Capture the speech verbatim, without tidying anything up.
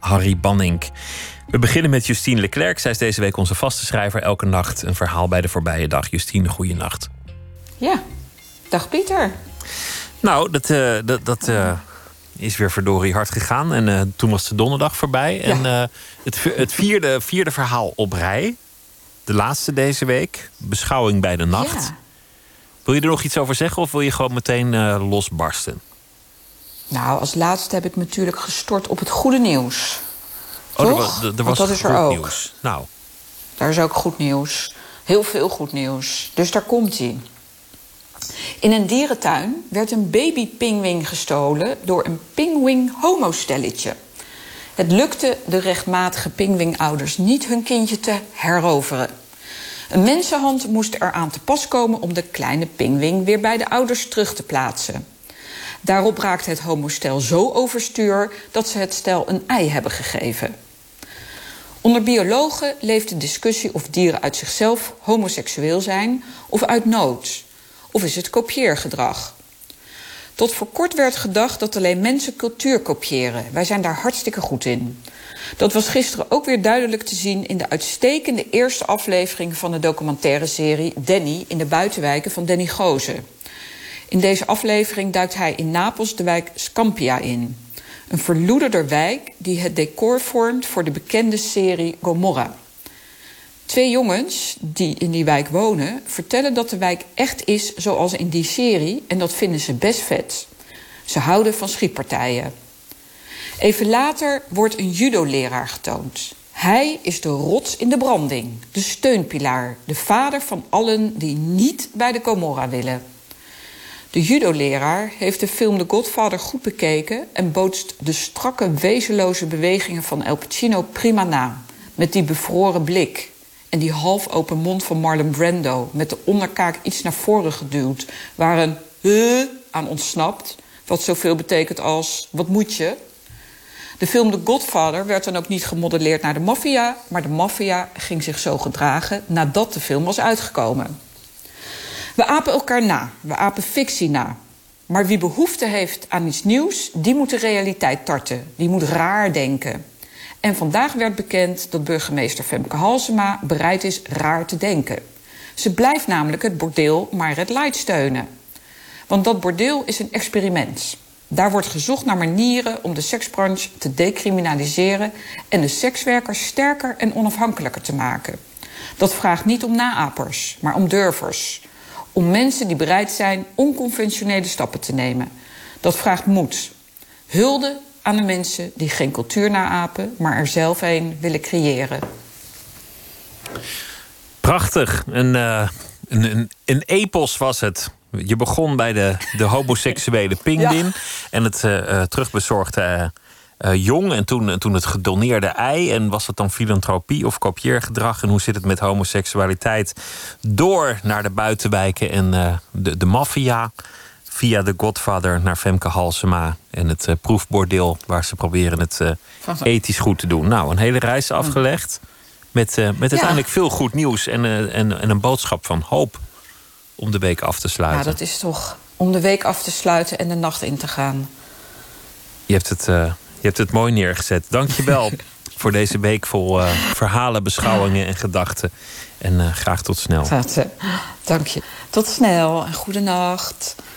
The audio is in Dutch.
Harry Banning. We beginnen met Justine Leclerc. Zij is deze week onze vaste schrijver. Elke nacht een verhaal bij de voorbije dag. Justine, goeienacht. Ja, dag Pieter. Nou, dat, uh, dat, dat uh, is weer verdorie hard gegaan. En uh, toen was de donderdag voorbij. En uh, het, het vierde, vierde verhaal op rij. De laatste deze week. Beschouwing bij de nacht. Ja. Wil je er nog iets over zeggen of wil je gewoon meteen uh, losbarsten? Nou, als laatste heb ik me natuurlijk gestort op het goede nieuws. Oh, Toch? er was, er was Want dat is er goed ook. nieuws. Nou. Daar is ook goed nieuws. Heel veel goed nieuws. Dus daar komt hij. In een dierentuin werd een babypingwing gestolen door een pingwing-homostelletje. Het lukte de rechtmatige pingwingouders niet hun kindje te heroveren. Een mensenhand moest eraan te pas komen om de kleine pingwing weer bij de ouders terug te plaatsen. Daarop raakte het homostel zo overstuur dat ze het stel een ei hebben gegeven. Onder biologen leeft de discussie of dieren uit zichzelf homoseksueel zijn of uit nood. Of is het kopieergedrag? Tot voor kort werd gedacht dat alleen mensen cultuur kopiëren. Wij zijn daar hartstikke goed in. Dat was gisteren ook weer duidelijk te zien in de uitstekende eerste aflevering van de documentaire serie Danny in de buitenwijken van Danny Gozen. In deze aflevering duikt hij in Napels de wijk Scampia in. Een verloederder wijk die het decor vormt voor de bekende serie Gomorra. Twee jongens die in die wijk wonen vertellen dat de wijk echt is zoals in die serie en dat vinden ze best vet. Ze houden van schietpartijen. Even later wordt een judo-leraar getoond. Hij is de rots in de branding, de steunpilaar, de vader van allen die niet bij de Gomorra willen. De judo-leraar heeft de film The Godfather goed bekeken en bootst de strakke, wezenloze bewegingen van El Pacino prima na. Met die bevroren blik en die half open mond van Marlon Brando met de onderkaak iets naar voren geduwd, waar een huh aan ontsnapt, wat zoveel betekent als wat moet je? De film The Godfather werd dan ook niet gemodelleerd naar de maffia, maar de maffia ging zich zo gedragen nadat de film was uitgekomen. We apen elkaar na, we apen fictie na. Maar wie behoefte heeft aan iets nieuws, die moet de realiteit tarten. Die moet raar denken. En vandaag werd bekend dat burgemeester Femke Halsema bereid is raar te denken. Ze blijft namelijk het bordeel My Red Light steunen. Want dat bordeel is een experiment. Daar wordt gezocht naar manieren om de seksbranche te decriminaliseren en de sekswerkers sterker en onafhankelijker te maken. Dat vraagt niet om naapers, maar om durvers. Om mensen die bereid zijn onconventionele stappen te nemen. Dat vraagt moed. Hulde aan de mensen die geen cultuur naapen, maar er zelf een willen creëren. Prachtig. Een, uh, een, een, een epos was het. Je begon bij de, de homoseksuele pinguïn. Ja. En het uh, uh, terugbezorgde uh, uh, jong. En toen, uh, toen het gedoneerde ei. En was het dan filantropie of kopieergedrag? En hoe zit het met homoseksualiteit? Door naar de buitenwijken en uh, de, de maffia. Via de Godfather naar Femke Halsema. En het uh, proefbordeel waar ze proberen het uh, ethisch goed te doen. Nou, een hele reis afgelegd. Met, uh, met uiteindelijk ja. veel goed nieuws. En, uh, en, en een boodschap van hoop. Om de week af te sluiten. Ja, dat is toch om de week af te sluiten en de nacht in te gaan. Je hebt het, uh, je hebt het mooi neergezet. Dank je wel voor deze week vol uh, verhalen, beschouwingen en gedachten. En uh, graag tot snel. Dat, uh, dank je. Tot snel en goedenacht.